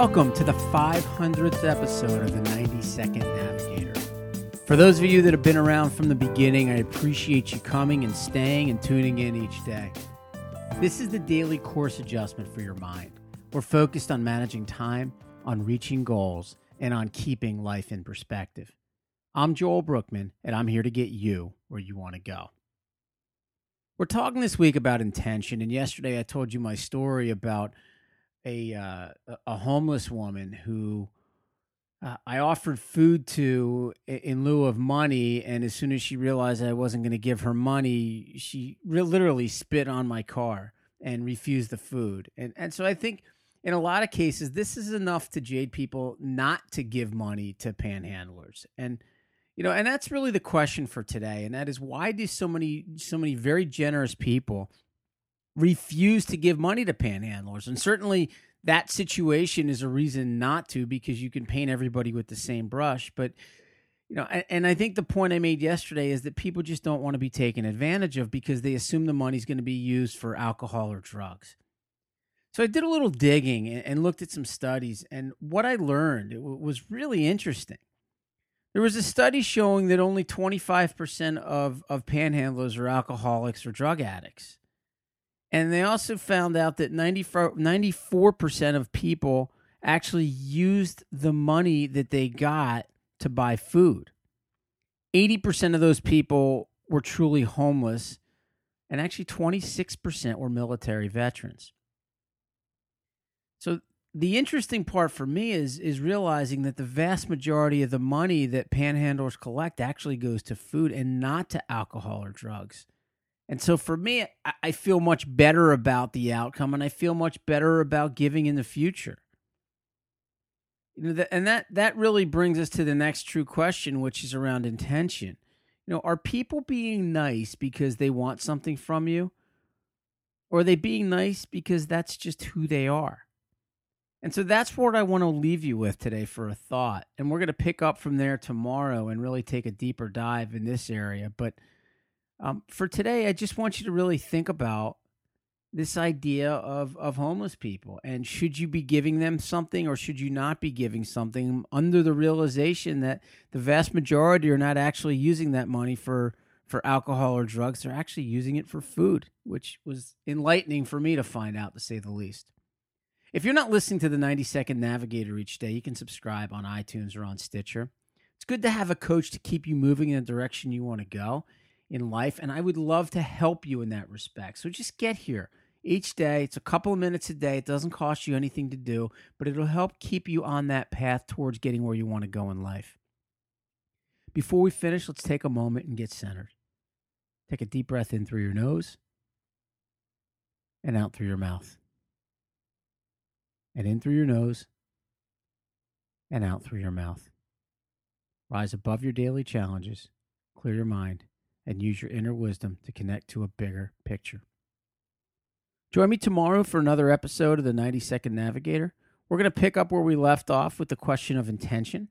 Welcome to the 500th episode of the 90-Second Navigator. For those of you that have been around from the beginning, I appreciate you coming and staying and tuning in each day. This is the daily course adjustment for your mind. We're focused on managing time, on reaching goals, and on keeping life in perspective. I'm Joel Brookman, and I'm here to get you where you want to go. We're talking this week about intention, and yesterday I told you my story about a homeless woman who I offered food to in lieu of money, and as soon as she realized I wasn't going to give her money, she literally spit on my car and refused the food. And so I think in a lot of cases, this is enough to jade people not to give money to panhandlers. And and that's really the question for today, and that is, why do so many very generous people refuse to give money to panhandlers? And certainly that situation is a reason not to, because you can paint everybody with the same brush. But, and I think the point I made yesterday is that people just don't want to be taken advantage of because they assume the money's going to be used for alcohol or drugs. So I did a little digging and looked at some studies, and what I learned, it was really interesting. There was a study showing that only 25% of panhandlers are alcoholics or drug addicts. And they also found out that 94% of people actually used the money that they got to buy food. 80% of those people were truly homeless, and actually 26% were military veterans. So the interesting part for me is realizing that the vast majority of the money that panhandlers collect actually goes to food and not to alcohol or drugs. And so for me, I feel much better about the outcome, and I feel much better about giving in the future. And that really brings us to the next true question, which is around intention. Are people being nice because they want something from you? Or are they being nice because that's just who they are? And so that's what I want to leave you with today for a thought. And we're going to pick up from there tomorrow and really take a deeper dive in this area. But for today, I just want you to really think about this idea of homeless people. And should you be giving them something, or should you not be giving something, under the realization that the vast majority are not actually using that money for alcohol or drugs. They're actually using it for food, which was enlightening for me to find out, to say the least. If you're not listening to the 90-Second Navigator each day, you can subscribe on iTunes or on Stitcher. It's good to have a coach to keep you moving in the direction you want to go in life, and I would love to help you in that respect. So just get here each day. It's a couple of minutes a day. It doesn't cost you anything to do, but it'll help keep you on that path towards getting where you want to go in life. Before we finish, let's take a moment and get centered. Take a deep breath in through your nose and out through your mouth. And in through your nose and out through your mouth. Rise above your daily challenges, clear your mind, and use your inner wisdom to connect to a bigger picture. Join me tomorrow for another episode of the 90-Second Navigator. We're going to pick up where we left off with the question of intention.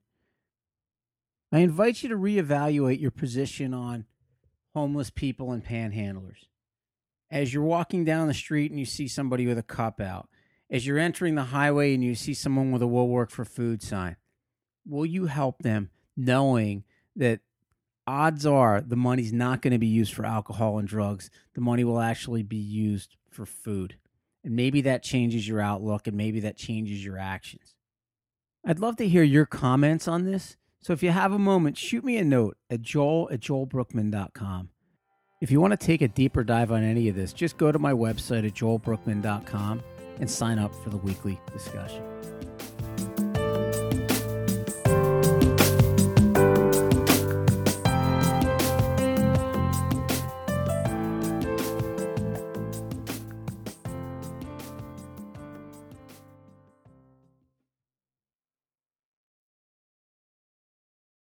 I invite you to reevaluate your position on homeless people and panhandlers. As you're walking down the street and you see somebody with a cup out, as you're entering the highway and you see someone with a "We'll work for food" sign, will you help them, knowing that odds are the money's not going to be used for alcohol and drugs? The money will actually be used for food. And maybe that changes your outlook, and maybe that changes your actions. I'd love to hear your comments on this. So if you have a moment, shoot me a note at joel@joelbrookman.com. If you want to take a deeper dive on any of this, just go to my website at joelbrookman.com and sign up for the weekly discussion.